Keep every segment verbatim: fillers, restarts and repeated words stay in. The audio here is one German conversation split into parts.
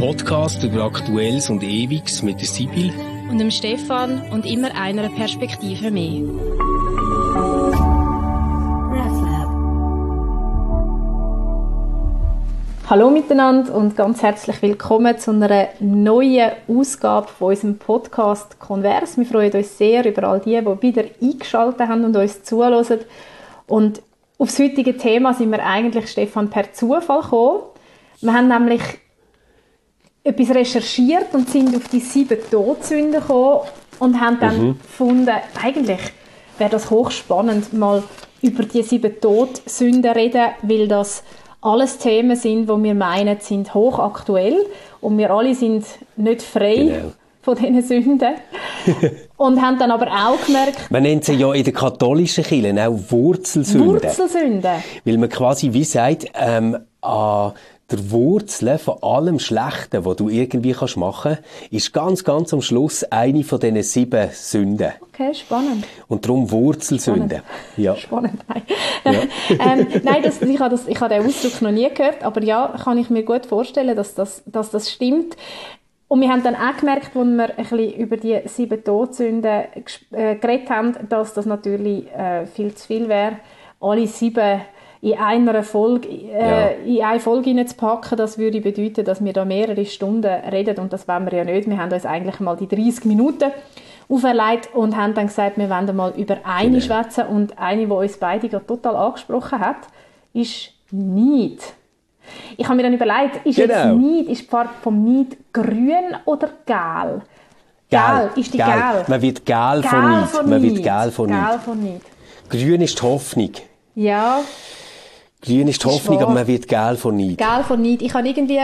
Podcast über Aktuelles und Ewiges mit der Sibyl und dem Stefan und immer einer Perspektive mehr. Hallo miteinander und ganz herzlich willkommen zu einer neuen Ausgabe von unserem Podcast Converse. Wir freuen uns sehr über all die, die wieder eingeschaltet haben und uns zuhören. Und auf das heutige Thema sind wir eigentlich, Stefan, per Zufall gekommen. Wir haben nämlich etwas recherchiert und sind auf die sieben Todsünden gekommen und haben dann mhm. gefunden, eigentlich wäre das hochspannend, mal über die sieben Todsünden reden, weil das alles Themen sind, die wir meinen, sind hochaktuell und wir alle sind nicht frei genau. von diesen Sünden. Und haben dann aber auch gemerkt... Man nennt sie ja in der katholischen Kirche auch Wurzelsünden. Wurzelsünden. Weil man quasi wie sagt, ähm, an der Wurzel von allem Schlechten, was du irgendwie kannst machen kannst, ist ganz, ganz am Schluss eine von diesen sieben Sünden. Okay, spannend. Und darum Wurzelsünden. Spannend. Ja. Spannend, nein. Ja. ähm, nein, das, ich habe das, ich habe den Ausdruck noch nie gehört, aber ja, kann ich mir gut vorstellen, dass das, dass das stimmt. Und wir haben dann auch gemerkt, als wir ein bisschen über die sieben Todsünden äh, geredet haben, dass das natürlich äh, viel zu viel wäre, alle sieben in einer Folge, äh, ja. in eine Folge hineinzupacken. Das würde bedeuten, dass wir da mehrere Stunden reden und das wollen wir ja nicht. Wir haben uns eigentlich mal die dreißig Minuten auferlegt und haben dann gesagt, wir wollen mal über eine genau. schwätzen und eine, die uns beide gerade total angesprochen hat, ist Neid. Ich habe mir dann überlegt, ist genau. jetzt Neid, ist die Farbe vom Neid grün oder gel? Gel, ist die gel. gel. Man wird gel, gel von Neid. Von Man Neid. wird gel von Neid. Gel von Neid. Grün ist die Hoffnung. Ja. Grün ist die Hoffnung, aber man wird gel von Neid. Gel von Neid. Ich habe irgendwie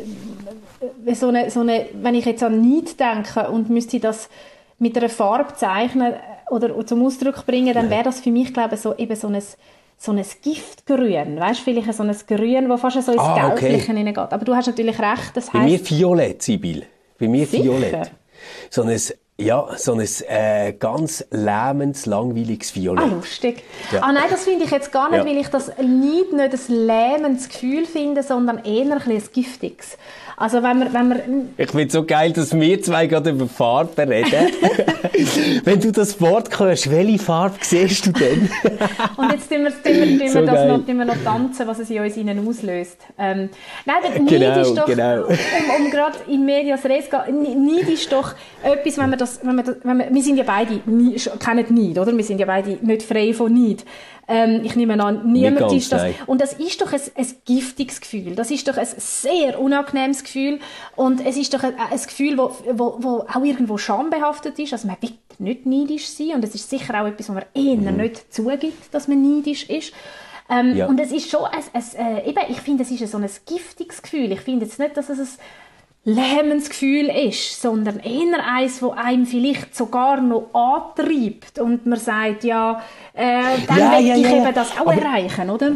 so eine, so eine, wenn ich jetzt an Neid denke und müsste das mit einer Farbe zeichnen oder zum Ausdruck bringen, dann wäre das für mich, glaube ich, so, eben so ein, so ein Giftgrün. Weißt du, vielleicht so ein Grün, das fast so ins ah, Gelbliche okay. hineingeht. Aber du hast natürlich recht, das Bei heisst... mir Violett, Sibyl. Bei mir Sicher? Violett. So ein, ja, so ein äh, ganz lähmendes, langweiliges Violett. Ah, lustig. Ja. Ah nein, das finde ich jetzt gar nicht, ja. weil ich das Neid nicht ein lähmendes Gefühl finde, sondern eher ein, ein giftiges. Also wenn wir, wenn wir... Ich finde es so geil, dass wir zwei gerade über Farben reden. Wenn du das Wort hörst, welche Farbe siehst du denn? Und jetzt tun wir, tun wir, tun so wir das noch, tun wir noch tanzen, was es in uns innen auslöst. Ähm, nein, der Neid genau, ist doch, genau. um, um gerade in Medias Res zu gehen, Neid ist doch etwas, wenn wir das, wenn wir das, wenn wir, wir sind ja beide, nie, kennen Neid, oder? Wir sind ja beide nicht frei von Neid. Ähm, ich nehme an, niemand ist das. Nein. Und das ist doch ein, ein giftiges Gefühl. Das ist doch ein sehr unangenehmes Gefühl. Und es ist doch ein, ein Gefühl, wo, wo, wo auch irgendwo schambehaftet ist. Also man will nicht neidisch sein. Und es ist sicher auch etwas, wo man eher mhm. nicht zugibt, dass man neidisch ist. Ähm, ja. Und es ist schon, ein, ein, äh, eben, ich finde, es ist so ein giftiges Gefühl. Ich finde jetzt nicht, dass es ein lähmendes Gefühl ist, sondern eher eins, das einem vielleicht sogar noch antreibt und man sagt, ja, äh, dann ja, will ja, ich ja, eben das auch aber, erreichen, oder?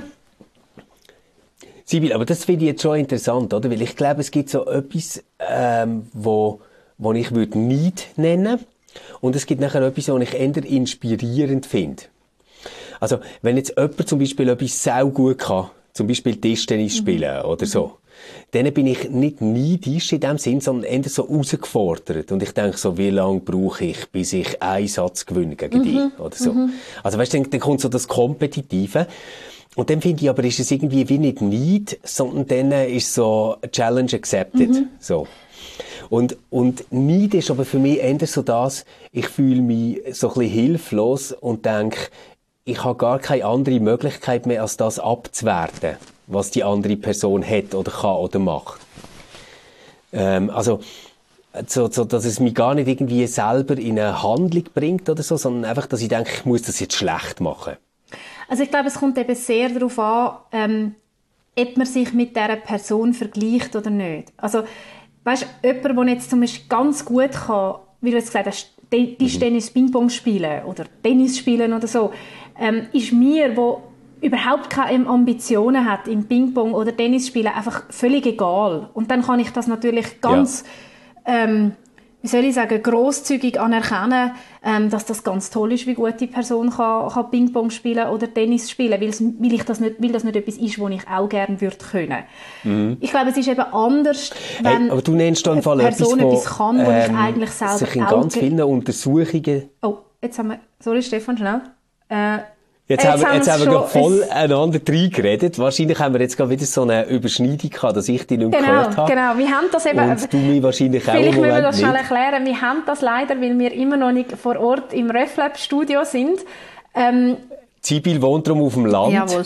Sibyl, aber das finde ich jetzt schon interessant, oder? Weil ich glaube, es gibt so etwas, ähm, wo, wo ich würde Neid nennen und es gibt nachher etwas, was ich eher inspirierend finde. Also, wenn jetzt jemand zum Beispiel etwas sehr gut kann, zum Beispiel Tischtennis spielen mhm. oder so, dann bin ich nicht neidisch in dem Sinn, sondern eher so herausgefordert. Und ich denke so, wie lange brauche ich, bis ich einen Satz gewinne gegen mhm. dich? Oder so. Mhm. Also weißt du, dann, dann kommt so das Kompetitive. Und dann finde ich aber, ist es irgendwie wie nicht Neid, sondern dann ist so Challenge accepted. Mhm. So. Und, und Neid ist aber für mich eher so das, ich fühle mich so ein bisschen hilflos und denke, ich habe gar keine andere Möglichkeit mehr, als das abzuwerten, was die andere Person hat oder kann oder macht. Ähm, also, so, so, dass es mich gar nicht irgendwie selber in eine Handlung bringt oder so, sondern einfach, dass ich denke, ich muss das jetzt schlecht machen. Also ich glaube, es kommt eben sehr darauf an, ähm, ob man sich mit dieser Person vergleicht oder nicht. Also, weißt du, jemand, der jetzt zum Beispiel ganz gut kann, wie du jetzt gesagt hast, Tischtennis, Ping-Pong spielen oder Tennis spielen oder so, ähm, ist mir, wo überhaupt keine Ambitionen hat im Ping-Pong oder Tennis spielen, einfach völlig egal. Und dann kann ich das natürlich ganz ja. ähm, wie soll ich sagen, grosszügig anerkennen, ähm, dass das ganz toll ist, wie gut die Person kann, kann Ping-Pong spielen oder Tennis spielen, weil, weil, ich das nicht, weil das nicht etwas ist, was ich auch gerne würde können. Mhm. Ich glaube, es ist eben anders, wenn hey, aber du nennst da eine Fall Person etwas, etwas kann, was ähm, ich eigentlich selber sich in auch... ganz vielen Untersuchungen... Oh, jetzt haben wir... Sorry, Stefan, schnell. Äh, Jetzt, jetzt haben wir, jetzt haben wir voll einander reingeredet. Wahrscheinlich haben wir jetzt gerade wieder so eine Überschneidung gehabt, dass ich dich nicht genau, gehört habe. Genau, wir haben das eben... Und du mich wahrscheinlich auch Vielleicht müssen wir das nicht. schnell erklären. Wir haben das leider, weil wir immer noch nicht vor Ort im RefLab-Studio sind. Ähm, Sibyl wohnt darum auf dem Land. Jawohl.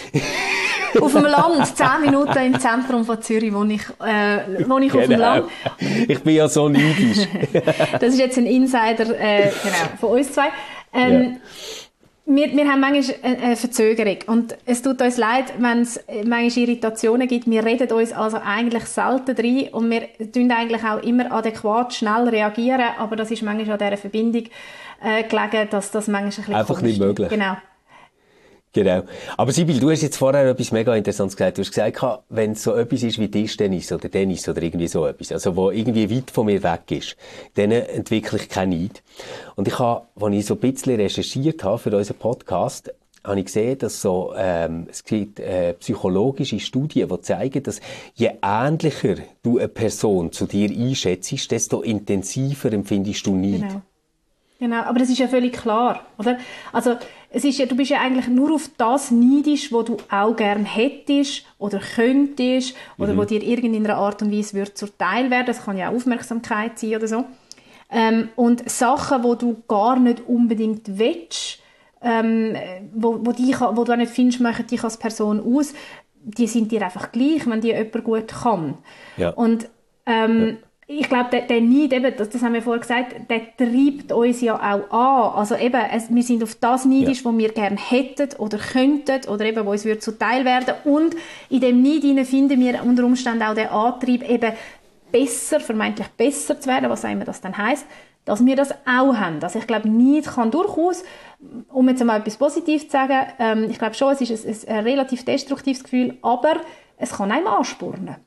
Auf dem Land, zehn Minuten im Zentrum von Zürich wohne ich, äh, wohne ich genau. auf dem Land. Ich bin ja so neidisch. Das ist jetzt ein Insider äh, genau, von uns zwei. Ähm, ja. Wir, wir haben manchmal eine Verzögerung und es tut uns leid, wenn es manchmal Irritationen gibt. Wir reden uns also eigentlich selten rein und wir tun eigentlich auch immer adäquat, schnell reagieren, aber das ist manchmal an dieser Verbindung äh, gelegen, dass das manchmal ein bisschen einfach nicht möglich. Genau. Genau. Aber Sibyl, du hast jetzt vorher etwas mega Interessantes gesagt. Du hast gesagt, wenn es so etwas ist wie Tischtennis oder Tennis oder irgendwie so etwas, also wo irgendwie weit von mir weg ist, dann entwickle ich keinen Neid. Und ich habe, als ich so ein bisschen recherchiert habe für unseren Podcast, habe ich gesehen, dass so, ähm, es gibt äh, psychologische Studien, die zeigen, dass je ähnlicher du eine Person zu dir einschätzt, desto intensiver empfindest du Neid. Genau. Genau, aber das ist ja völlig klar, oder? Also, es ist ja, du bist ja eigentlich nur auf das neidisch, was du auch gerne hättest oder könntest oder mhm. wo dir irgendeiner Art und Weise würde zuteil werden. Das kann ja auch Aufmerksamkeit sein oder so. Ähm, und Sachen, die du gar nicht unbedingt willst, ähm, wo, wo, dich, wo du auch nicht findest, machen dich als Person aus, die sind dir einfach gleich, wenn die jemand gut kann. Ja. Und ähm, ja. Ich glaube, der, der Neid, eben, das, das haben wir vorher gesagt, der treibt uns ja auch an. Also eben, es, wir sind auf das neidisch, ja. was wir gerne hätten oder könnten oder eben, wo uns würde zuteil werden. Und in dem Neid finden wir unter Umständen auch den Antrieb, eben besser, vermeintlich besser zu werden, was auch immer das dann heisst, dass wir das auch haben. Also ich glaube, Neid kann durchaus, um jetzt einmal etwas Positives zu sagen, ähm, ich glaube schon, es ist ein, ein, ein relativ destruktives Gefühl, aber es kann einem anspornen.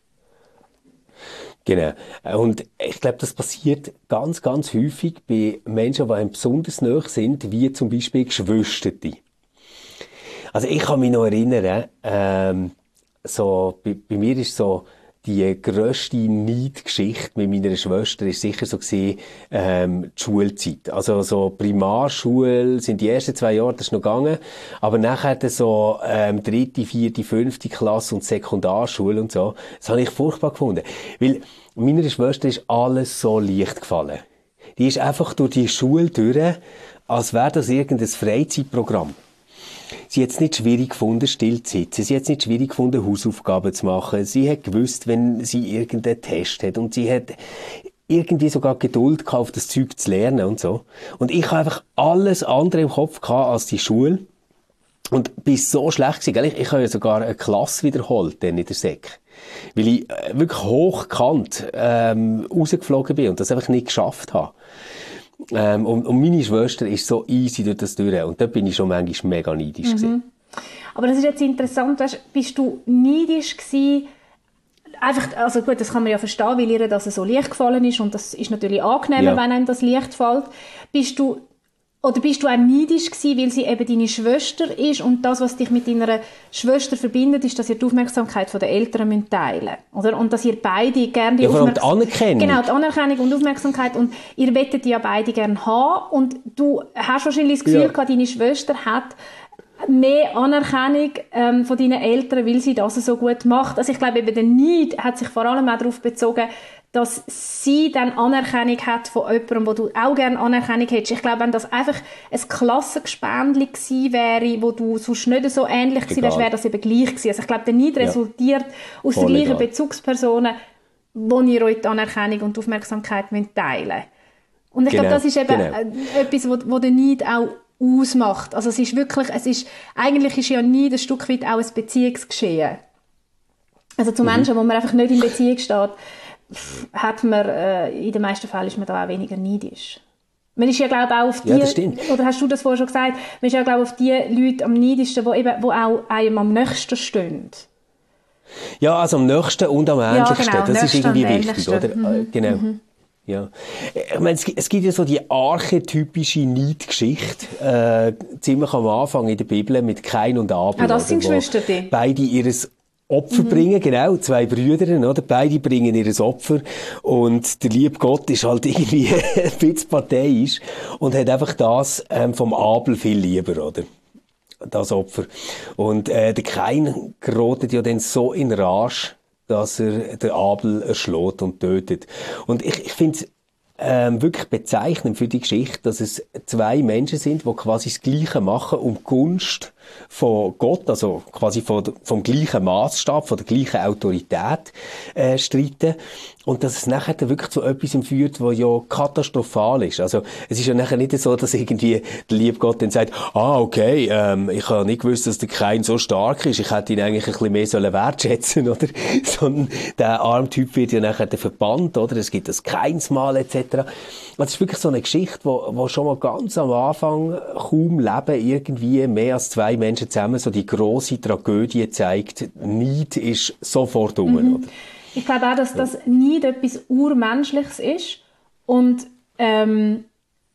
Genau. Und ich glaube, das passiert ganz, ganz häufig bei Menschen, die einem besonders nahe sind, wie zum Beispiel Geschwisterte. Also ich kann mich noch erinnern, ähm, so, bei, bei mir ist so, die grösste Neidgeschichte mit meiner Schwester ist sicher so gewesen, ähm, die Schulzeit. Also so Primarschule sind die ersten zwei Jahre, das ist noch gegangen, aber nachher so ähm, dritte, vierte, fünfte Klasse und Sekundarschule und so, das habe ich furchtbar gefunden. Weil meiner Schwester ist alles so leicht gefallen. Die ist einfach durch die Schule durch, als wäre das irgendein Freizeitprogramm. Sie hat es nicht schwierig gefunden, still zu sitzen. Sie hat es nicht schwierig gefunden, Hausaufgaben zu machen. Sie hat gewusst, wenn sie irgendeinen Test hat. Und sie hat irgendwie sogar Geduld gehabt, auf das Zeug zu lernen und so. Und ich habe einfach alles andere im Kopf gehabt als die Schule. Und bin so schlecht gewesen, gell? Ich, ich habe ja sogar eine Klasse wiederholt, dann in der Sek. Weil ich äh, wirklich hochkant ähm, rausgeflogen bin und das einfach nicht geschafft habe. Ähm, und, und meine Schwester ist so easy durch das durch. Und da bin ich schon manchmal mega neidisch mhm. gewesen. Aber das ist jetzt interessant, weißt, bist du neidisch gewesen? Einfach, also gut, das kann man ja verstehen, weil ihr das so leicht gefallen ist und das ist natürlich angenehmer, ja. wenn einem das leicht fällt. Bist du Oder bist du auch neidisch gewesen, weil sie eben deine Schwester ist und das, was dich mit deiner Schwester verbindet, ist, dass ihr die Aufmerksamkeit der Eltern teilen müsst, oder? Und dass ihr beide gerne die ja, Aufmerksamkeit... die Anerkennung. Genau, die Anerkennung und Aufmerksamkeit. Und ihr wettet die ja beide gerne haben und du hast wahrscheinlich das Gefühl ja. gehabt, deine Schwester hat mehr Anerkennung ähm, von deinen Eltern, weil sie das so gut macht. Also ich glaube, eben der Neid hat sich vor allem auch darauf bezogen, dass sie dann Anerkennung hat von jemandem, wo du auch gerne Anerkennung hättest. Ich glaube, wenn das einfach ein Klassengespendli gewesen wäre, wo du sonst nicht so ähnlich gewesen wärst, wäre das eben gleich gewesen. Also ich glaube, der Neid ja. resultiert aus Voll den gleichen egal. Bezugspersonen, wo ihr euch die Anerkennung und die Aufmerksamkeit teilen müsst. Und ich genau. glaube, das ist eben genau. etwas, wo, wo der Neid auch ausmacht. Also es ist wirklich, es ist, eigentlich ist ja Neid ein Stück weit auch ein Beziehungsgeschehen. Also zu mhm. Menschen, wo man einfach nicht in Beziehung steht, hat man, äh, in den meisten Fällen ist man da auch weniger neidisch. Man ist ja, glaube ich, auch auf die, ja, oder hast du das vorher schon gesagt, man ist ja, glaube ich, auf die Leute am neidischsten, die eben, wo auch einem am nächsten stehen. Ja, also am nächsten und am ähnlichsten, ja, genau, das ist irgendwie wichtig, oder? Mhm. Genau. Mhm. Ja. Ich meine, es, es gibt ja so die archetypische Neidgeschichte, äh, ziemlich am Anfang in der Bibel mit Kain und Abel. Ah, das sind oder, Geschwister, die? Beide ihres Opfer mhm. bringen, genau, zwei Brüder, oder? Beide bringen ihr Opfer und der liebe Gott ist halt irgendwie ein bisschen parteiisch und hat einfach das ähm, vom Abel viel lieber, oder? Das Opfer. Und äh, der Kain gerät ja dann so in Rage, dass er den Abel erschlägt und tötet. Und ich, ich finde es ähm, wirklich bezeichnend für die Geschichte, dass es zwei Menschen sind, die quasi das Gleiche machen um die Gunst von Gott, also quasi von, vom gleichen Maßstab, von der gleichen Autorität äh, streiten. Und dass es nachher dann wirklich zu etwas führt, was ja katastrophal ist. Also es ist ja nachher nicht so, dass irgendwie der liebe Gott dann sagt, ah, okay, ähm, ich habe nicht gewusst, dass der Kain so stark ist, ich hätte ihn eigentlich ein bisschen mehr sollen wertschätzen, oder? Sondern der arme Typ wird ja nachher verbannt, oder? Es gibt das Kainsmal et cetera. Das ist wirklich so eine Geschichte, wo, wo schon mal ganz am Anfang kaum leben irgendwie mehr als zwei Menschen zusammen so die grosse Tragödie zeigt. Neid ist sofort um, mhm. oder? Ich glaube auch, dass das nicht etwas Urmenschliches ist. Und ähm,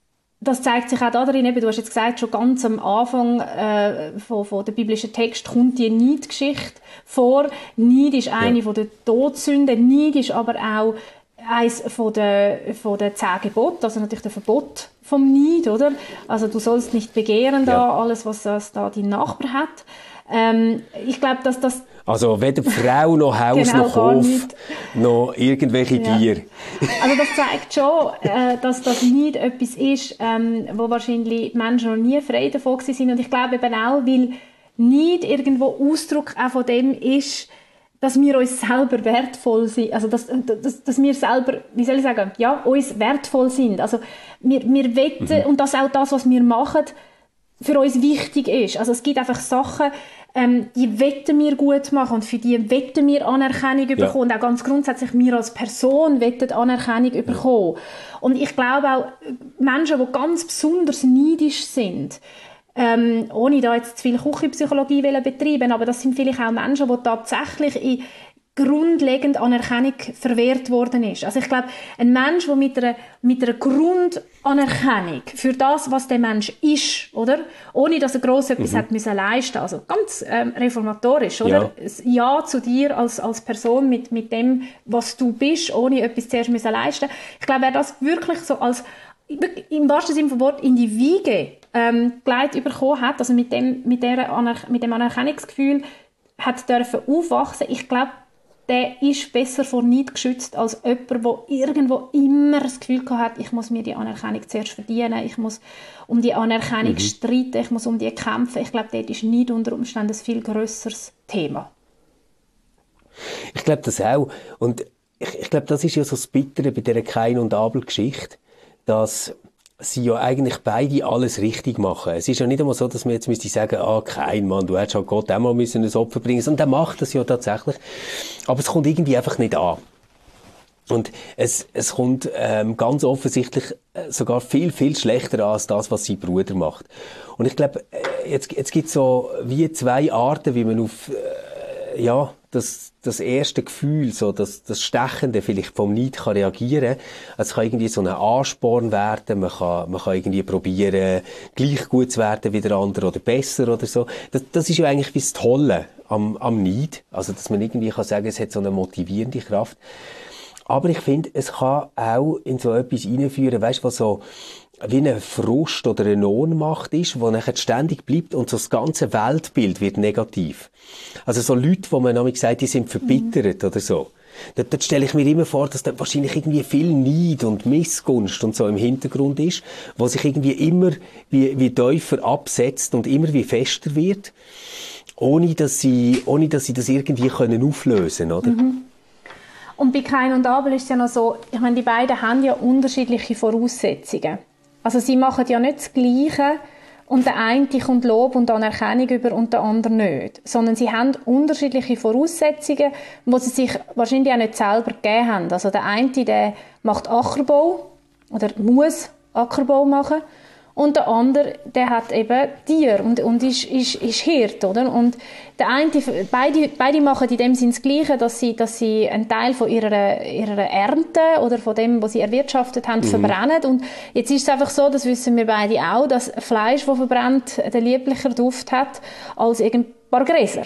das zeigt sich auch darin, eben, du hast jetzt gesagt, schon ganz am Anfang äh, von, von der biblischen Text kommt die Neidgeschichte vor. Neid ist eine ja. von den Todsünden. Neid ist aber auch eines von den, von den zehn Geboten, also natürlich der Verbot vom Neid, oder? Also du sollst nicht begehren da, ja. alles, was das da dein Nachbar hat. Ähm, ich glaube, dass das also weder Frau noch Haus genau, noch Hof noch irgendwelche ja. Tiere. Also das zeigt schon, äh, dass das nicht etwas ist, ähm, wo wahrscheinlich Menschen noch nie frei davon sind. Und ich glaube eben auch, weil nicht irgendwo Ausdruck auch von dem ist, dass wir uns selber wertvoll sind. Also dass, dass, dass wir selber, wie soll ich sagen, ja, uns wertvoll sind. Also wir, wir wetten, mhm. und dass auch das, was wir machen, für uns wichtig ist. Also es gibt einfach Sachen, ähm, die wetten wir gut machen und für die wetten wir Anerkennung ja. bekommen. Und auch ganz grundsätzlich, wir als Person wetten Anerkennung ja. bekommen. Und ich glaube auch, Menschen, die ganz besonders neidisch sind, ähm, ohne da jetzt zu viel Küchenpsychologie betreiben, aber das sind vielleicht auch Menschen, die tatsächlich in grundlegend Anerkennung verwehrt worden ist. Also ich glaube, ein Mensch, der mit einer, mit einer Grundanerkennung für das, was der Mensch ist, oder? Ohne dass er gross etwas mhm. hat müssen leisten, also ganz ähm, reformatorisch, oder? Ja. Ja zu dir als, als Person mit, mit dem, was du bist, ohne etwas zuerst müssen leisten. Ich glaube, wer das wirklich so als, im wahrsten Sinne vom Wort, in die Wiege ähm, gelegt bekommen hat, also mit dem, mit der Aner- mit dem Anerkennungsgefühl hat dürfen aufwachsen, ich glaube, der ist besser vor Neid geschützt als jemand, der irgendwo immer das Gefühl hat, ich muss mir die Anerkennung zuerst verdienen, ich muss um die Anerkennung mhm. streiten, ich muss um die kämpfen. Ich glaube, dort ist Neid unter Umständen ein viel grösseres Thema. Ich glaube das auch. Und ich, ich glaube, das ist ja so das Bittere bei dieser Kain- und Abel-Geschichte, dass sie ja eigentlich beide alles richtig machen. Es ist ja nicht einmal so, dass man jetzt müsste sagen, ah, kein Mann, du hättest halt Gott auch mal müssen ein Opfer bringen, sondern der macht das ja tatsächlich. Aber es kommt irgendwie einfach nicht an. Und es, es kommt ähm, ganz offensichtlich äh, sogar viel, viel schlechter an als das, was sein Bruder macht. Und ich glaube, äh, jetzt, jetzt gibt es so wie zwei Arten, wie man auf äh, ja, das, das erste Gefühl, so das, das Stechende vielleicht vom Neid kann reagieren. Also es kann irgendwie so ein Ansporn werden, man kann, man kann irgendwie probieren, gleich gut zu werden wie der andere oder besser oder so. Das, das ist ja eigentlich das Tolle am, am Neid. Also, dass man irgendwie kann sagen, es hat so eine motivierende Kraft. Aber ich finde, es kann auch in so etwas hineinführen, weißt du, was so wie eine Frust oder eine Ohnmacht ist, wo nachher ständig bleibt und so das ganze Weltbild wird negativ. Also so Leute, wo man nämlich sagt, die sind verbittert mhm. oder so. Dort, dort stelle ich mir immer vor, dass da wahrscheinlich irgendwie viel Neid und Missgunst und so im Hintergrund ist, wo sich irgendwie immer wie, wie tiefer absetzt und immer wie fester wird, ohne dass sie, ohne dass sie das irgendwie können auflösen, oder? Mhm. Und bei Kain und Abel ist es ja noch so, ich meine, die beiden haben ja unterschiedliche Voraussetzungen. Also sie machen ja nicht das Gleiche und der eine kommt Lob und Anerkennung über und der andere nicht. Sondern sie haben unterschiedliche Voraussetzungen, die sie sich wahrscheinlich auch nicht selber gegeben haben. Also der eine, der macht Ackerbau oder muss Ackerbau machen und der andere, der hat eben Tier und, und ist, ist, ist Hirt, oder? Und der eine, beide, beide machen in dem Sinne das Gleiche, dass sie, dass sie einen Teil von ihrer, ihrer Ernte oder von dem, was sie erwirtschaftet haben, mhm. verbrennen. Und jetzt ist es einfach so, das wissen wir beide auch, dass Fleisch, das verbrennt, den lieblicher Duft hat als ein paar Gräser.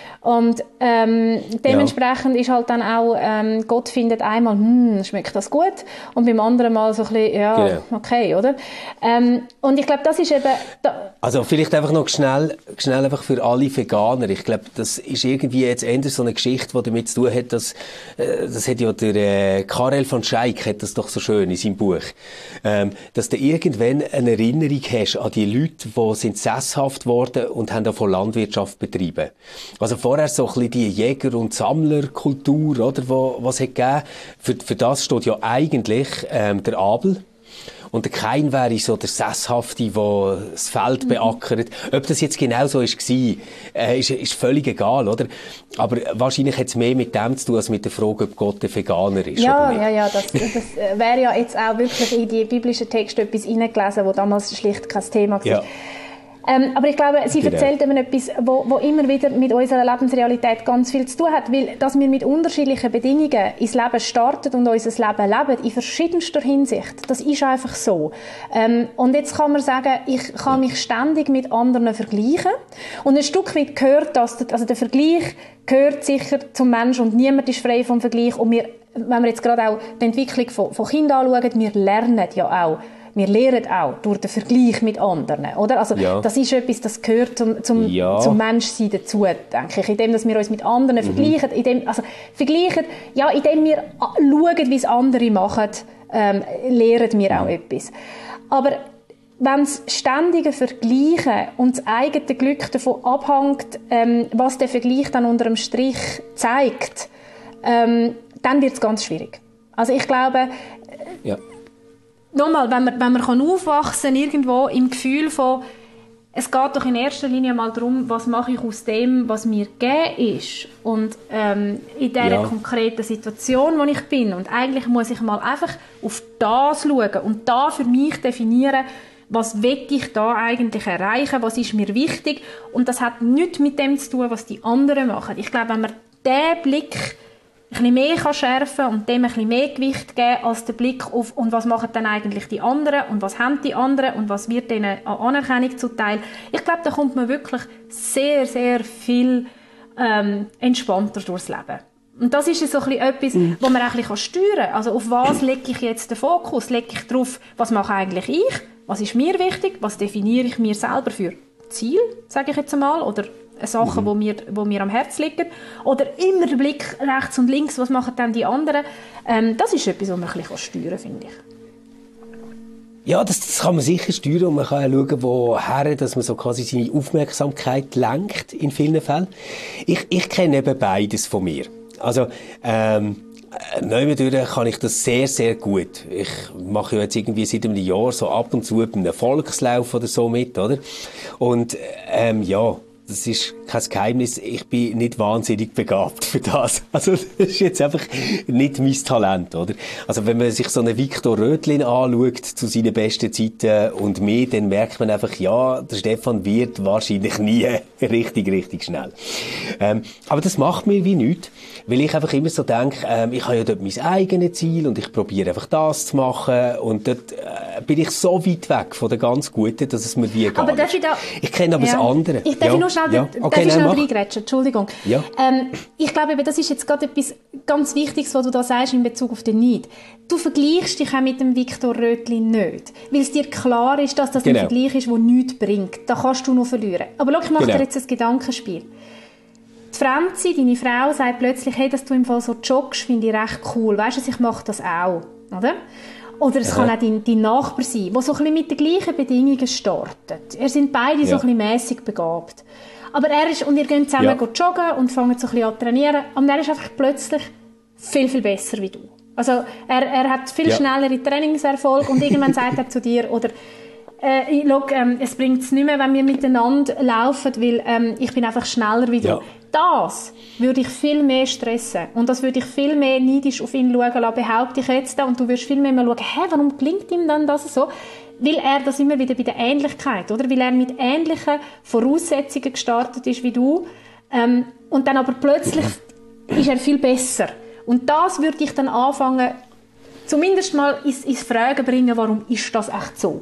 Und ähm, dementsprechend ja. ist halt dann auch, ähm, Gott findet einmal, hm, schmeckt das gut, und beim anderen Mal so ein bisschen, ja, genau. okay, oder? Ähm, und ich glaube, das ist eben... Da also vielleicht einfach noch schnell, schnell einfach für alle Veganer. Ich glaube, das ist irgendwie jetzt eher so eine Geschichte, die damit zu tun hat, dass, äh, das hat ja der äh, Karel von Scheik hat das doch so schön in seinem Buch, ähm, dass du irgendwann eine Erinnerung hast an die Leute, die sind sesshaft geworden und haben davon Landwirtschaft betrieben. Also vorher so ein bisschen die Jäger- und Sammlerkultur, oder, wo, was hat gegeben. Für, für das steht ja eigentlich ähm, der Abel. Und der Kain wäre so der Sesshafte, der das Feld mhm. beackert. Ob das jetzt genau so war, äh, ist, ist völlig egal, oder? Aber wahrscheinlich hat es mehr mit dem zu tun, als mit der Frage, ob Gott ein Veganer ist. Ja, oder nicht. ja, ja. Das, das wäre ja jetzt auch wirklich in die biblischen Texte etwas hineingelesen, wo damals schlicht kein Thema war. Ja. Ähm, aber ich glaube, sie genau. erzählt eben etwas, wo, wo immer wieder mit unserer Lebensrealität ganz viel zu tun hat, weil dass wir mit unterschiedlichen Bedingungen ins Leben starten und unser Leben leben, in verschiedenster Hinsicht, das ist einfach so. Ähm, und jetzt kann man sagen, ich kann mich ständig mit anderen vergleichen, und ein Stück weit gehört das, also der Vergleich gehört sicher zum Menschen, und niemand ist frei vom Vergleich, und wir, wenn wir jetzt gerade auch die Entwicklung von, von Kindern anschauen, wir lernen ja auch. Wir lernen auch durch den Vergleich mit anderen, oder? Also, ja. das ist etwas, das gehört zum, zum, ja. zum Menschsein dazu, denke ich. Indem, dass wir uns mit anderen mhm. vergleichen, indem, also, vergleichen, ja, indem wir schauen, wie es andere machen, ähm, lernen wir auch etwas. Aber wenn das ständige Vergleichen und das eigene Glück davon abhängt, ähm, was der Vergleich dann unter dem Strich zeigt, ähm, dann wird es ganz schwierig. Also, ich glaube, ja. Nochmal, wenn man, wenn man kann aufwachsen irgendwo im Gefühl von, es geht doch in erster Linie mal darum, was mache ich aus dem, was mir gegeben ist. Und ähm, in dieser ja. konkreten Situation, wo ich bin. Und eigentlich muss ich mal einfach auf das schauen und da für mich definieren, was will ich da eigentlich erreichen, was ist mir wichtig. Und das hat nichts mit dem zu tun, was die anderen machen. Ich glaube, wenn man diesen Blick ein bisschen mehr kann schärfen und dem ein bisschen mehr Gewicht geben als der Blick auf, und was machen dann eigentlich die anderen und was haben die anderen und was wird denen an Anerkennung zuteil. Ich glaube, da kommt man wirklich sehr, sehr viel ähm, entspannter durchs Leben. Und das ist so ein bisschen etwas, mhm. wo man auch ein bisschen steuern kann. Also auf was lege ich jetzt den Fokus? Lege ich darauf, was mache eigentlich ich? Was ist mir wichtig? Was definiere ich mir selber für Ziel, sage ich jetzt einmal, oder Sachen, mhm. die mir, wo mir am Herzen liegen. Oder immer der Blick rechts und links, was machen dann die anderen. Ähm, das ist etwas, was man ein bisschen steuern kann, finde ich. Ja, das, das kann man sicher steuern, und man kann ja schauen, woher, dass man so quasi seine Aufmerksamkeit lenkt, in vielen Fällen. Ich, ich kenne eben beides von mir. Also, ähm, Neumendurch kann ich das sehr, sehr gut. Ich mache ja jetzt irgendwie seit einem Jahr so ab und zu bei einem Volkslauf oder so mit, oder? Und, ähm, ja, das ist kein Geheimnis, ich bin nicht wahnsinnig begabt für das. Also, das ist jetzt einfach nicht mein Talent, oder? Also, wenn man sich so einen Viktor Rödlin anschaut zu seinen besten Zeiten und mir, dann merkt man einfach, ja, der Stefan wird wahrscheinlich nie richtig, richtig schnell. Ähm, aber das macht mir wie nichts, weil ich einfach immer so denke, ähm, ich habe ja dort mein eigenes Ziel und ich probiere einfach das zu machen, und dort äh, bin ich so weit weg von der ganz Guten, dass es mir wie gar aber nicht. Ich, da, ich kenne aber ja. das andere. Ich darf ja. nur schnell, ja. okay, darf ich schnell reingrätschen? Entschuldigung. Ja. Ähm, ich glaube, das ist jetzt gerade etwas ganz Wichtiges, was du da sagst in Bezug auf den Neid. Du vergleichst dich auch mit dem Viktor Rödlin nicht, weil es dir klar ist, dass das genau. ein Vergleich ist, der nichts bringt. Da kannst du noch verlieren. Aber schau, ich mache genau. dir jetzt ein Gedankenspiel. Die Franzi, deine Frau, sagt plötzlich, hey, dass du im Fall so joggst, finde ich recht cool. Weißt du, ich mache das auch. Oder? Oder es ja. kann auch dein, dein Nachbar sein, der so ein bisschen mit den gleichen Bedingungen startet. Ihr sind beide ja. so ein bisschen mässig begabt. Aber er ist, und ihr geht zusammen ja. joggen und fangt so ein bisschen an zu trainieren. Und er ist einfach plötzlich viel, viel besser wie du. Also er, er hat viel ja. schnellere Trainingserfolg, und irgendwann sagt er zu dir, oder äh, schau, ähm, es bringt es nicht mehr, wenn wir miteinander laufen, weil ähm, ich bin einfach schneller wie du. Ja. Das würde ich viel mehr stressen. Und das würde ich viel mehr neidisch auf ihn schauen lassen, behaupte ich jetzt. Und du würdest viel mehr mal schauen, hä, warum gelingt ihm dann das so? weil er das immer wieder bei der Ähnlichkeit, oder? Weil er mit ähnlichen Voraussetzungen gestartet ist wie du. Ähm, und dann aber plötzlich ist er viel besser. Und das würde ich dann anfangen, zumindest mal ins, ins Fragen bringen, warum ist das echt so?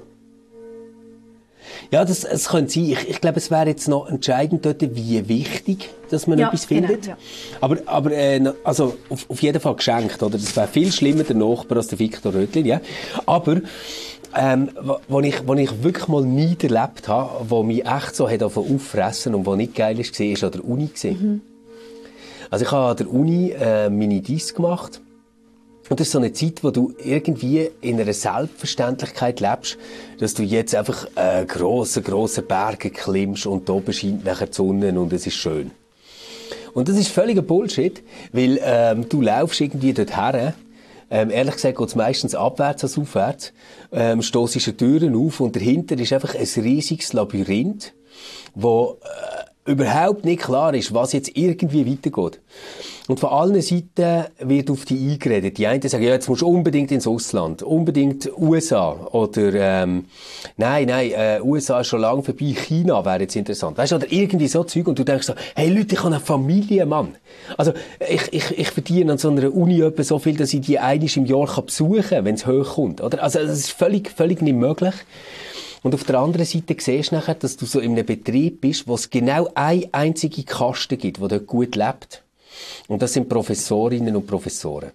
Ja, das, es könnte sein. Ich, ich glaube, es wäre jetzt noch entscheidend dort, wie wichtig, dass man ja, etwas findet. Genau, ja. Aber, aber äh, also auf, auf jeden Fall geschenkt, oder? Das wäre viel schlimmer der Nachbar als der Viktor Rödlin, ja. Aber ähm, wo ich, wo ich wirklich mal nie erlebt habe, wo mich echt so hat auffressen und wo nicht geil ist, war, war an der Uni. Mhm. Also ich habe an der Uni äh, meine Dies gemacht. Und das ist so eine Zeit, wo du irgendwie in einer Selbstverständlichkeit lebst, dass du jetzt einfach äh, grosse, grosse Berge klimmst und da oben scheint nachher die Sonne und es ist schön. Und das ist völliger Bullshit, weil ähm, du laufst irgendwie dorthin. Ähm, ehrlich gesagt geht es meistens abwärts als aufwärts. Ähm, stossest Türen auf und dahinter ist einfach ein riesiges Labyrinth, wo äh, überhaupt nicht klar ist, was jetzt irgendwie weitergeht. Und von allen Seiten wird auf die eingeredet. Die einen sagen, ja, jetzt musst du unbedingt ins Ausland, unbedingt U S A. Oder, ähm, nein, nein, äh, U S A ist schon lange vorbei, China wäre jetzt interessant. Weißt du, oder irgendwie so Zeug. Und du denkst so, hey Leute, ich habe eine Familie, Mann. Also, ich, ich, ich verdiene an so einer Uni etwa so viel, dass ich die einmal im Jahr kann besuchen kann, wenn es hochkommt. Oder? Also, das ist völlig, völlig nicht möglich. Und auf der anderen Seite siehst du nachher, dass du so in einem Betrieb bist, wo es genau eine einzige Kaste gibt, die dort gut lebt. Und das sind Professorinnen und Professoren.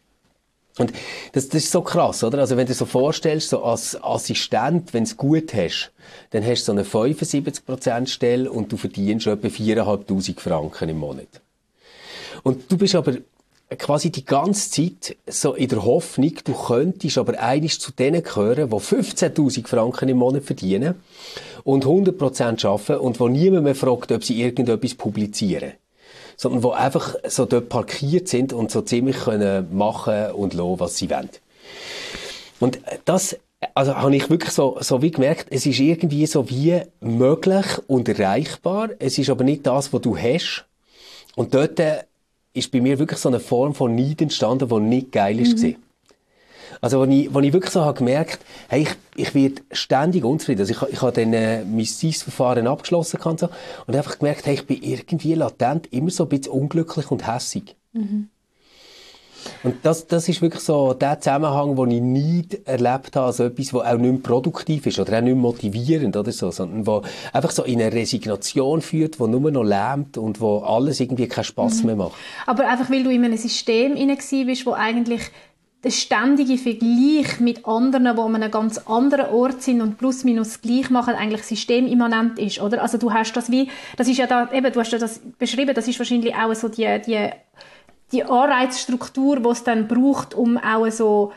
Und das, das ist so krass, oder? Also wenn du dir so vorstellst, so als Assistent, wenn du es gut hast, dann hast du so eine fünfundsiebzig Prozent Stelle und du verdienst etwa viertausendfünfhundert Franken im Monat. Und du bist aber quasi die ganze Zeit so in der Hoffnung, du könntest aber eigentlich zu denen gehören, die fünfzehntausend Franken im Monat verdienen und hundert Prozent arbeiten und wo niemand mehr fragt, ob sie irgendetwas publizieren. Sondern die einfach so dort parkiert sind und so ziemlich können machen und lassen, was sie wollen. Und das, also habe ich wirklich so, so wie gemerkt, es ist irgendwie so wie möglich und erreichbar, es ist aber nicht das, was du hast. Und dort ist bei mir wirklich so eine Form von Neid entstanden, die nicht geil war. Mhm. Also, als ich, als ich wirklich so habe gemerkt, hey, ich, ich werde ständig unzufrieden. Also, ich, ich habe dann, äh, mein S I S-Verfahren abgeschlossen und so. Und einfach gemerkt, hey, ich bin irgendwie latent immer so ein bisschen unglücklich und hässig. Mhm. Und das, das ist wirklich so der Zusammenhang, den ich nie erlebt habe, also etwas, was auch nicht mehr produktiv ist oder auch nicht mehr motivierend oder so, sondern wo einfach so in eine Resignation führt, wo nur noch lähmt und wo alles irgendwie keinen Spass mhm. mehr macht. Aber einfach, weil du in einem System hinein bist, wo eigentlich der ständige Vergleich mit anderen, die an einem ganz anderen Ort sind und plus minus gleich machen, eigentlich systemimmanent ist, oder? Also du hast das wie, das ist ja da, eben, du hast ja das beschrieben, das ist wahrscheinlich auch so die, die, die Anreizstruktur, die es dann braucht, um auch so,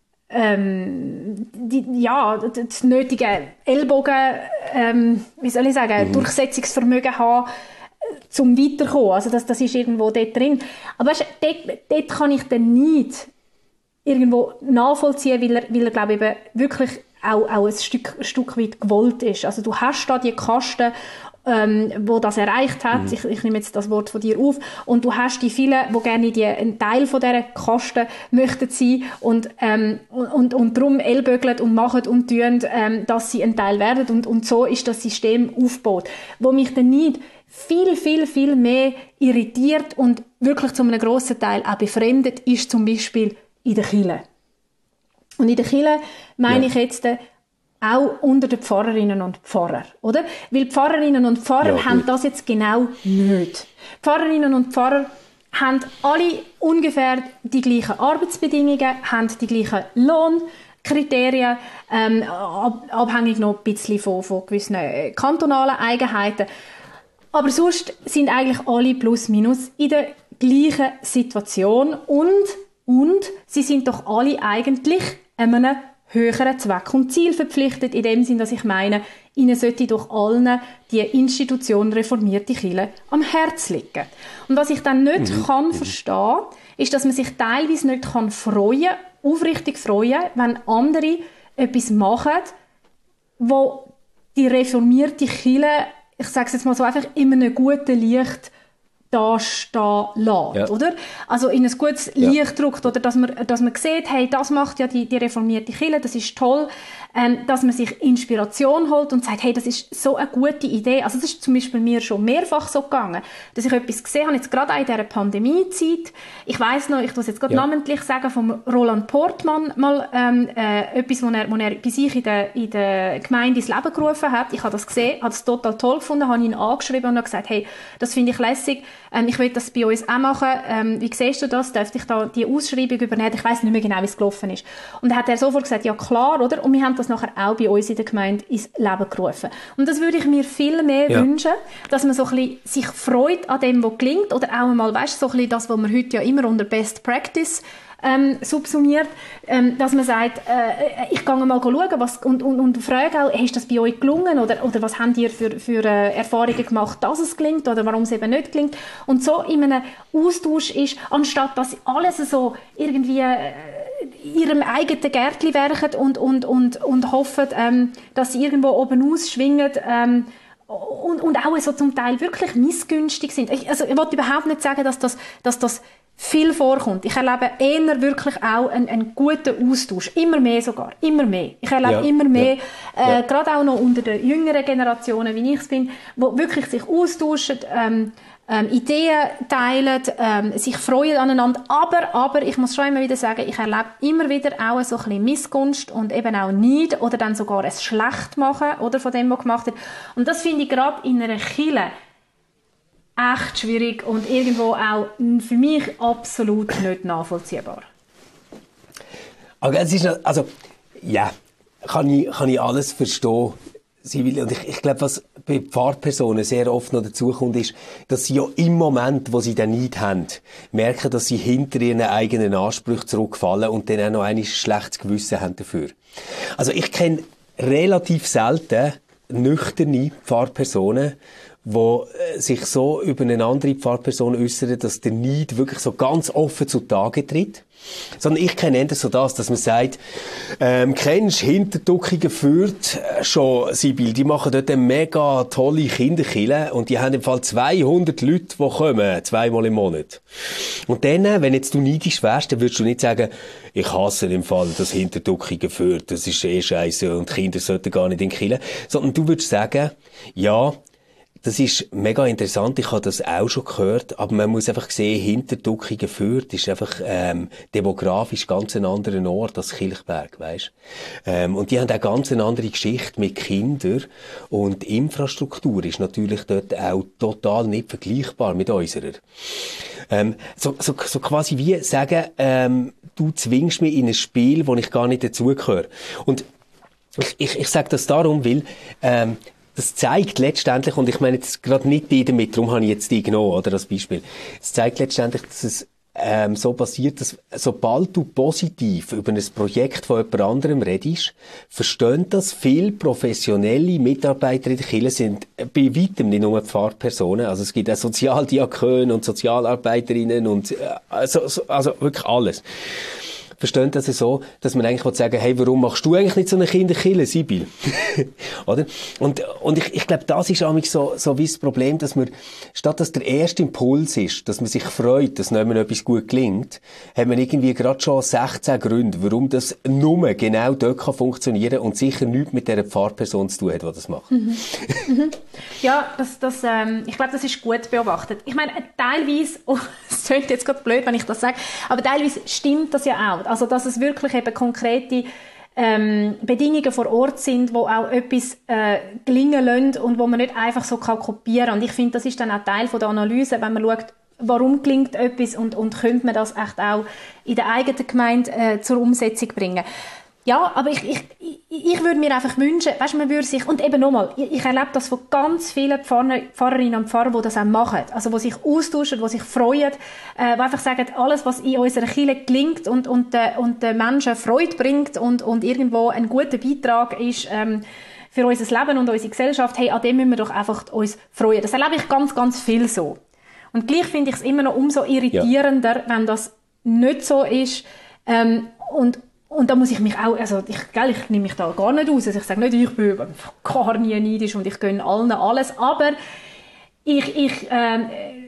ähm, die, ja, das nötige Ellbogen, ähm, wie soll ich sagen, mhm. Durchsetzungsvermögen haben, zum Weiterkommen. Also das, das ist irgendwo dort drin. Aber weißt, dort, dort kann ich dann nicht irgendwo nachvollziehen, weil er, weil er glaube ich, eben wirklich auch, auch ein Stück, ein Stück weit gewollt ist. Also du hast da die Kasten, ähm, wo das erreicht hat. Mhm. Ich, ich nehme jetzt das Wort von dir auf. Und du hast die vielen, die gerne die, ein Teil von dieser Kasten möchten sein und, ähm, und, und, und darum ellbögeln und machen und tun, ähm, dass sie ein Teil werden. Und, und so ist das System aufgebaut. Wo mich dann nicht viel, viel, viel mehr irritiert und wirklich zu einem grossen Teil auch befremdet, ist zum Beispiel in der Kirche. Und in der Kirche meine ja. ich jetzt auch unter den Pfarrerinnen und Pfarrern, oder? Weil die Pfarrerinnen und Pfarrer ja, haben das jetzt genau nicht. Die Pfarrerinnen und Pfarrer haben alle ungefähr die gleichen Arbeitsbedingungen, haben die gleichen Lohnkriterien, ähm, ab, abhängig noch ein bisschen von, von gewissen kantonalen Eigenheiten. Aber sonst sind eigentlich alle plus minus in der gleichen Situation und Und sie sind doch alle eigentlich einem höheren Zweck und Ziel verpflichtet, in dem Sinn, dass ich meine, ihnen sollte durch allen die Institution reformierte Kirche am Herz liegen. Und was ich dann nicht mhm. kann verstehen, ist, dass man sich teilweise nicht kann freuen, aufrichtig freuen, wenn andere etwas machen, wo die reformierte Kirche, ich sage es jetzt mal so einfach, in einem guten Licht da stehen lässt, ja. oder? Also in ein gutes Licht ja. drückt, oder dass man, dass man sieht, hey, das macht ja die, die reformierte Kirche, das ist toll, ähm, dass man sich Inspiration holt und sagt, hey, das ist so eine gute Idee. Also das ist zum Beispiel mir schon mehrfach so gegangen, dass ich etwas gesehen habe, jetzt gerade auch in dieser Pandemiezeit. Ich weiss noch, ich muss jetzt gerade ja. namentlich sagen, vom Roland Portmann mal ähm, äh, etwas, was er, er bei sich in der, in der Gemeinde ins Leben gerufen hat. Ich habe das gesehen, habe das total toll gefunden, habe ihn angeschrieben und habe gesagt, hey, das finde ich lässig, ähm, ich will das bei uns auch machen. Ähm, wie siehst du das? Dürfte ich da die Ausschreibung übernehmen? Ich weiss nicht mehr genau, wie es gelaufen ist. Und dann hat er sofort gesagt, ja klar, oder? Und wir haben das nachher auch bei uns in der Gemeinde ins Leben gerufen. Und das würde ich mir viel mehr ja. wünschen, dass man so ein bisschen sich freut an dem, was gelingt, oder auch einmal, weißt, so ein bisschen das, was man heute ja immer unter Best Practice ähm, subsumiert, ähm, dass man sagt, äh, ich gehe mal schauen was, und, und, und frage auch, ist das bei euch gelungen, oder, oder was habt ihr für, für äh, Erfahrungen gemacht, dass es gelingt, oder warum es eben nicht gelingt, und so in einem Austausch ist, anstatt dass alles so irgendwie äh, ihrem eigenen Gärtchen werken und, und, und, und hoffen, ähm, dass sie irgendwo oben ausschwingen, ähm, und, und auch so zum Teil wirklich missgünstig sind. Ich, also, ich will überhaupt nicht sagen, dass das, dass das viel vorkommt. Ich erlebe eher wirklich auch einen, einen guten Austausch. Immer mehr sogar. Immer mehr. Ich erlebe ja, immer mehr, ja, äh, ja. gerade auch noch unter den jüngeren Generationen, wie ich es bin, wo wirklich sich austauschen, ähm, ähm, Ideen teilen, ähm, sich freuen aneinander. Aber, aber, ich muss schon immer wieder sagen, ich erlebe immer wieder auch so ein bisschen Missgunst und eben auch Neid oder dann sogar ein Schlechtmachen oder von dem, was gemacht wird. Und das finde ich gerade in einer Kirche echt schwierig und irgendwo auch für mich absolut nicht nachvollziehbar. Aber es ist, also, ja, kann ich, kann ich alles verstehen. Und ich, ich glaube, was bei Pfarrpersonen sehr oft noch dazukommt, ist, dass sie ja im Moment, wo sie den Neid haben, merken, dass sie hinter ihren eigenen Ansprüchen zurückfallen und dann auch noch ein schlechtes Gewissen haben dafür. Also ich kenne relativ selten nüchterne Pfarrpersonen, die sich so über eine andere Pfarrperson äußern, dass der Neid wirklich so ganz offen zutage tritt. Sondern ich kenne eher so das, dass man sagt, ähm, kennst du Hinterduckingen Fürth schon, Sibyl, die machen dort eine mega tolle Kinderkirche und die haben im Fall zweihundert Leute, die kommen, zweimal im Monat. Und dann, wenn jetzt du neidisch wärst, dann würdest du nicht sagen, ich hasse im Fall das Hinterduckingen Fürth, das ist eh scheisse und Kinder sollten gar nicht in die Kirche, sondern du würdest sagen, ja, das ist mega interessant, ich habe das auch schon gehört, aber man muss einfach sehen, Hinterduckingen Fürth ist einfach ähm, demografisch ganz ein anderer Ort als Kilchberg, weisst. Ähm, und die haben auch ganz eine andere Geschichte mit Kindern und die Infrastruktur ist natürlich dort auch total nicht vergleichbar mit unserer. Ähm, so, so, so quasi wie sagen, ähm, du zwingst mich in ein Spiel, wo ich gar nicht dazugehöre. Und ich, ich, ich sage das darum, weil ähm, das zeigt letztendlich, und ich meine jetzt gerade nicht die damit, darum habe ich jetzt die genommen, oder, als Beispiel. Es zeigt letztendlich, dass es ähm, so passiert, dass sobald du positiv über ein Projekt von jemand anderem redest, verstehen das viele professionelle Mitarbeiter in der Kirche, sind bei weitem nicht nur Pfarrpersonen, also es gibt auch Sozialdiakone und Sozialarbeiterinnen und äh, also, also wirklich alles. Verstehen das so, dass man eigentlich sagen will, hey, warum machst du eigentlich nicht so eine Kinderkirche, Sibyl? Oder? Und, und ich, ich glaube, das ist eigentlich so, so wie das Problem, dass man, statt dass der erste Impuls ist, dass man sich freut, dass nicht mehr etwas gut gelingt, hat man irgendwie gerade schon sechzehn Gründe, warum das nur genau dort kann funktionieren und sicher nichts mit der Pfarrperson zu tun hat, die das macht. Mhm. Mhm. Ja, das, das, ähm, ich glaube, das ist gut beobachtet. Ich meine, teilweise, oh, es klingt jetzt gerade blöd, wenn ich das sage, aber teilweise stimmt das ja auch. Also, dass es wirklich eben konkrete ähm, Bedingungen vor Ort sind, wo auch etwas äh, gelingen lassen und wo man nicht einfach so kann kopieren kann. Und ich finde, das ist dann auch Teil von der Analyse, wenn man schaut, warum gelingt etwas und, und könnte man das echt auch in der eigenen Gemeinde äh, zur Umsetzung bringen. Ja, aber ich, ich, ich, ich würde mir einfach wünschen, weißt, man würde sich, und eben nochmal, ich, ich erlebe das von ganz vielen Pfarrer, Pfarrerinnen und Pfarrern, die das auch machen, also die sich austauschen, die sich freuen, äh, die einfach sagen, alles, was in unserer Kirche gelingt und, und, äh, und den Menschen Freude bringt und, und irgendwo ein guter Beitrag ist ähm, für unser Leben und unsere Gesellschaft, hey, an dem müssen wir doch einfach uns freuen. Das erlebe ich ganz, ganz viel so. Und gleich finde ich es immer noch umso irritierender, ja, wenn das nicht so ist, ähm, und Und da muss ich mich auch, also ich, gell, ich nehme mich da gar nicht aus. Also ich sage nicht, ich bin gar nie neidisch und ich gönne allen alles. Aber ich, ich äh,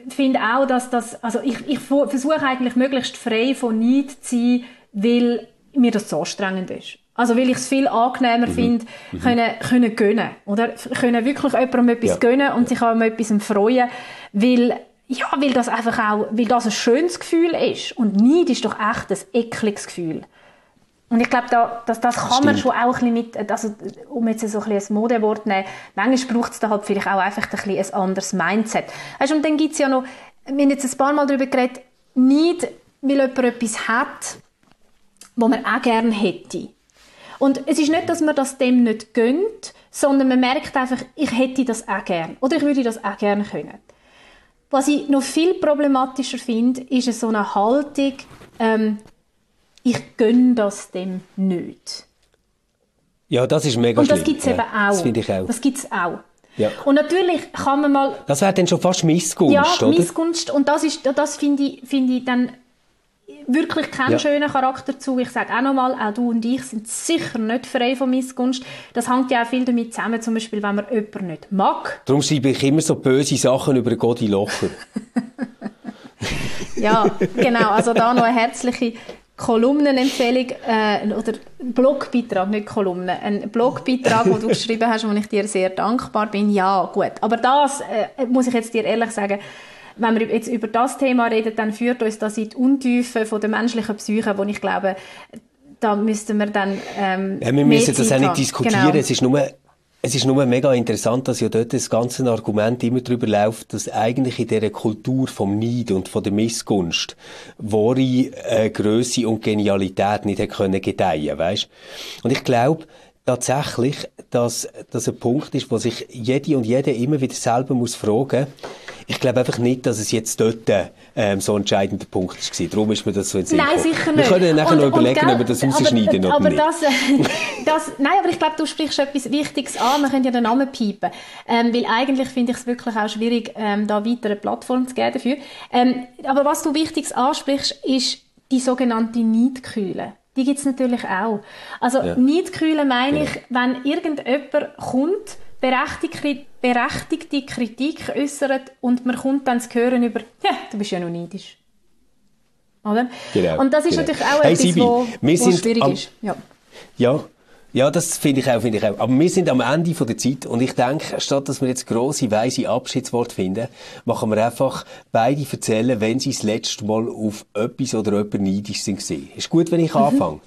finde auch, dass das, also ich, ich versuche eigentlich möglichst frei von Neid zu sein, weil mir das so anstrengend ist. Also weil ich es viel angenehmer mhm. finde, mhm. können, können gönnen, oder? Können wirklich jemandem etwas ja. gönnen und sich an etwas freuen, weil, ja, weil das einfach auch, weil das ein schönes Gefühl ist. Und Neid ist doch echt ein ekliges Gefühl. Und ich glaube, da, das, das kann Stimmt. man schon auch ein bisschen mit, also, um jetzt so ein bisschen ein Modewort zu nehmen, manchmal braucht es da halt vielleicht auch einfach ein bisschen ein anderes Mindset. Weißt, und dann gibt es ja noch, wir haben jetzt ein paar Mal darüber geredet, Neid, weil jemand etwas hat, was man auch gerne hätte. Und es ist nicht, dass man das dem nicht gönnt, sondern man merkt einfach, ich hätte das auch gerne. Oder ich würde das auch gerne können. Was ich noch viel problematischer finde, ist so eine Haltung, ähm, ich gönne das dem nicht. Ja, das ist mega schlimm. Und das schlimm. gibt es ja, eben auch. Das finde ich auch. Das gibt es auch. Ja. Und natürlich kann man mal... Das wäre dann schon fast Missgunst, ja, oder? Ja, Missgunst. Und das, ist, das finde ich, finde ich dann wirklich keinen ja. schönen Charakterzug. Ich sage auch nochmal, auch du und ich sind sicher nicht frei von Missgunst. Das hängt ja auch viel damit zusammen, zum Beispiel, wenn man jemanden nicht mag. Darum schreibe ich immer so böse Sachen über Godi Locher. Ja, genau. Also da noch eine herzliche Kolumnenempfehlung äh, oder Blogbeitrag, nicht Kolumne, ein Blogbeitrag, den du geschrieben hast, wo ich dir sehr dankbar bin. Ja, gut. Aber das äh, muss ich jetzt dir ehrlich sagen, wenn wir jetzt über das Thema reden, dann führt uns das in die Untiefe von der menschlichen Psyche, wo ich glaube, da müssten wir dann ähm, ja, wir müssen das auch nicht diskutieren. Genau. Es ist nur Es ist nur mega interessant, dass ja dort das ganze Argument immer darüber läuft, dass eigentlich in dieser Kultur vom Neid und von der Missgunst wahre äh, Grösse und Genialität nicht hätte können gedeihen, weißt? Und ich glaube tatsächlich, dass das ein Punkt ist, wo sich jede und jede immer wieder selber muss fragen. Ich glaube einfach nicht, dass es jetzt dort ähm, so ein entscheidender Punkt war. Darum ist mir das so in den Sinn Nein, gekommen. sicher nicht. Wir können nachher und, noch überlegen, und, ob wir das rausschneiden oder aber nicht. Das, das, nein, aber ich glaube, du sprichst etwas Wichtiges an. Wir können ja den Namen piepen. Ähm, weil eigentlich finde ich es wirklich auch schwierig, ähm, da weiter eine Plattform zu geben dafür. Ähm, aber was du Wichtiges ansprichst, ist die sogenannte Neidkühle. Die gibt es natürlich auch. Also ja. Neidkühle meine ich, genau. wenn irgendjemand kommt, berechtigte, berechtigte Kritik äußert und man kommt dann zu hören über, ja, du bist ja noch neidisch. Oder? Genau, und das ist genau. natürlich auch hey, etwas, Sibyl, wo, wo schwierig am, ist. Ja. ja. Ja, das finde ich auch, finde ich auch. Aber wir sind am Ende von der Zeit und ich denke, statt dass wir jetzt grosse, weise Abschiedsworte finden, machen wir einfach beide erzählen, wenn sie das letzte Mal auf etwas oder jemand neidisch sind gesehen. Ist gut, wenn ich mhm. anfange?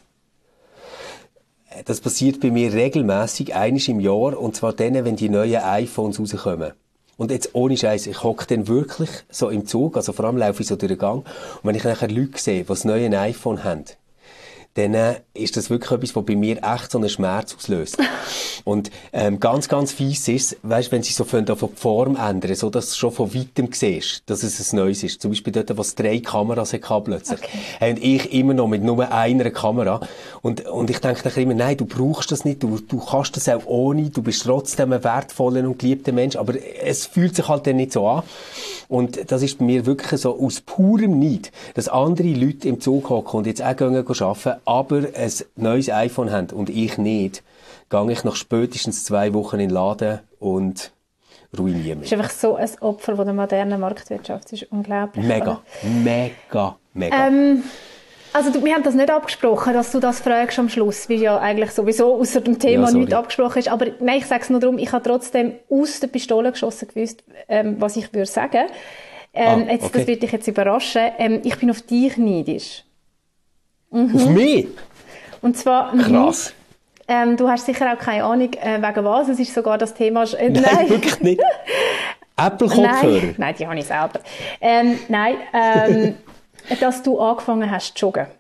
Das passiert bei mir regelmässig, einmal im Jahr, und zwar dann, wenn die neuen iPhones rauskommen. Und jetzt ohne Scheiß, ich hocke dann wirklich so im Zug, also vor allem laufe ich so durch den Gang, und wenn ich nachher Leute sehe, die das neue iPhone haben, dann äh, ist das wirklich etwas, was bei mir echt so einen Schmerz auslöst. Und ähm, ganz, ganz fies ist, weißt, wenn sie so von der Form ändern, so dass du schon von weitem siehst, dass es ein neues ist. Zum Beispiel dort, wo es drei Kameras hatte plötzlich. Okay. Und ich immer noch mit nur einer Kamera. Und, und ich denke dann immer, nein, du brauchst das nicht, du, du kannst das auch ohne, du bist trotzdem ein wertvoller und geliebter Mensch, aber es fühlt sich halt dann nicht so an. Und das ist bei mir wirklich so aus purem Neid, dass andere Leute im Zug hocken und jetzt auch gehen arbeiten, aber ein neues iPhone haben und ich nicht, gehe ich nach spätestens zwei Wochen in den Laden und ruiniere mich. Das ist einfach so ein Opfer von der modernen Marktwirtschaft. Das ist unglaublich. Mega, oder? mega, mega. Ähm, also du, wir haben das nicht abgesprochen, dass du das fragst am Schluss, weil ja eigentlich sowieso außer dem Thema ja, nichts abgesprochen ist. Aber nein, ich sage es nur darum, ich habe trotzdem aus der Pistole geschossen gewusst, ähm, was ich würde sagen. Ähm, ah, jetzt, okay. Das wird dich jetzt überraschen. Ähm, ich bin auf dich neidisch. Mhm. Auf mich? Und zwar... Krass. Ähm, du hast sicher auch keine Ahnung, äh, wegen was. Es ist sogar das Thema... Äh, nein, nein, wirklich nicht. Apple-Kopfhörer? Nein, nein, die habe ich selber. Ähm, nein, ähm, dass du angefangen hast zu joggen.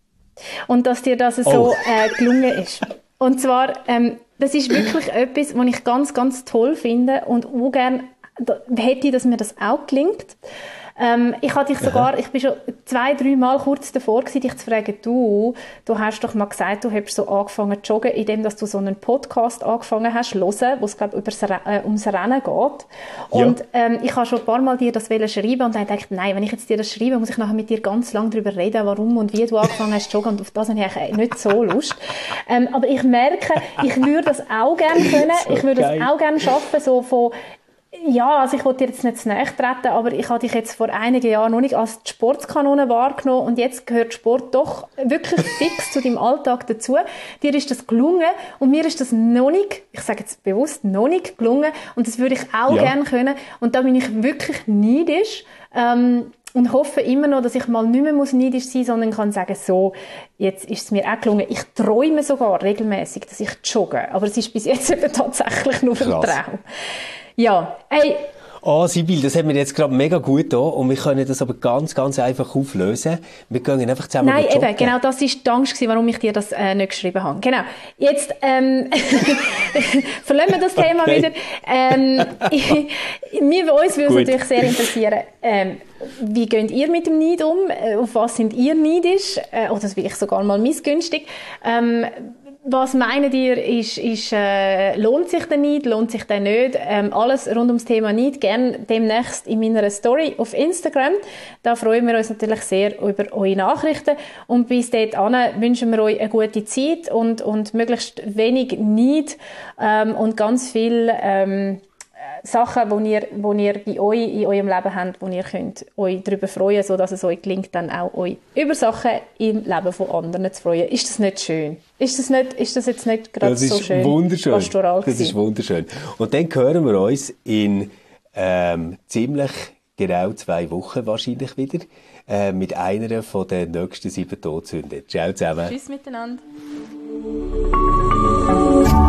Und dass dir das so oh. äh, gelungen ist. Und zwar, ähm, das ist wirklich etwas, was ich ganz, ganz toll finde und auch gerne hätte, dass mir das auch gelingt. Ähm, ich hatte dich sogar, ich bin schon zwei, drei Mal kurz davor gewesen, dich zu fragen, du, du hast doch mal gesagt, du hast so angefangen zu joggen, indem dass du so einen Podcast angefangen hast zu hören, wo es, glaube ich, äh, ums Rennen geht. Und ja. ähm, ich habe schon ein paar Mal dir das schreiben und dann dachte ich, nein, wenn ich jetzt dir das schreibe, muss ich nachher mit dir ganz lange darüber reden, warum und wie du angefangen hast zu joggen, und auf das habe ich nicht so Lust. Ähm, aber ich merke, ich würde das auch gerne können, so ich würde das auch gerne schaffen, so von Ja, also ich wollte dir jetzt nicht zu nahe treten, aber ich habe dich jetzt vor einigen Jahren noch nicht als die Sportskanone wahrgenommen und jetzt gehört Sport doch wirklich fix zu deinem Alltag dazu. Dir ist das gelungen und mir ist das noch nicht, ich sage jetzt bewusst, noch nicht gelungen und das würde ich auch ja. gerne können und da bin ich wirklich neidisch. Ähm, Und hoffe immer noch, dass ich mal nicht mehr neidisch sein muss, sondern kann sagen, so, jetzt ist es mir auch gelungen. Ich träume sogar regelmäßig, dass ich jogge. Aber es ist bis jetzt eben tatsächlich nur ein Traum. Ja, hey. Ah, Sibyl, das hat mir jetzt gerade mega gut da und wir können das aber ganz, ganz einfach auflösen. Wir gehen einfach zusammen Nein, joggen. eben, genau, das war die Angst, warum ich dir das äh, nicht geschrieben habe. Genau. Jetzt, ähm, verlassen wir das Thema okay. wieder. Ähm, ich, mir, uns würde es natürlich sehr interessieren, ähm, wie geht ihr mit dem Neid um? Auf was sind ihr neidisch? Äh, oder vielleicht sogar mal missgünstig? Ähm, Was meint ihr, ist, ist, äh, lohnt sich der Neid, lohnt sich der nicht? Ähm, alles rund ums Thema Neid gerne demnächst in meiner Story auf Instagram. Da freuen wir uns natürlich sehr über eure Nachrichten. Und bis dahin wünschen wir euch eine gute Zeit und, und möglichst wenig Neid ähm, und ganz viel ähm, Sachen, die ihr, wo ihr bei euch in eurem Leben habt, wo ihr könnt euch darüber freuen, sodass es euch gelingt, dann auch euch über Sachen im Leben von anderen zu freuen. Ist das nicht schön? Ist das, nicht, ist das jetzt nicht gerade so schön? Wunderschön. Pastoral das ist wunderschön. Und dann hören wir uns in ähm, ziemlich genau zwei Wochen wahrscheinlich wieder äh, mit einer von den nächsten sieben Todsünden. Ciao zusammen. Tschüss miteinander.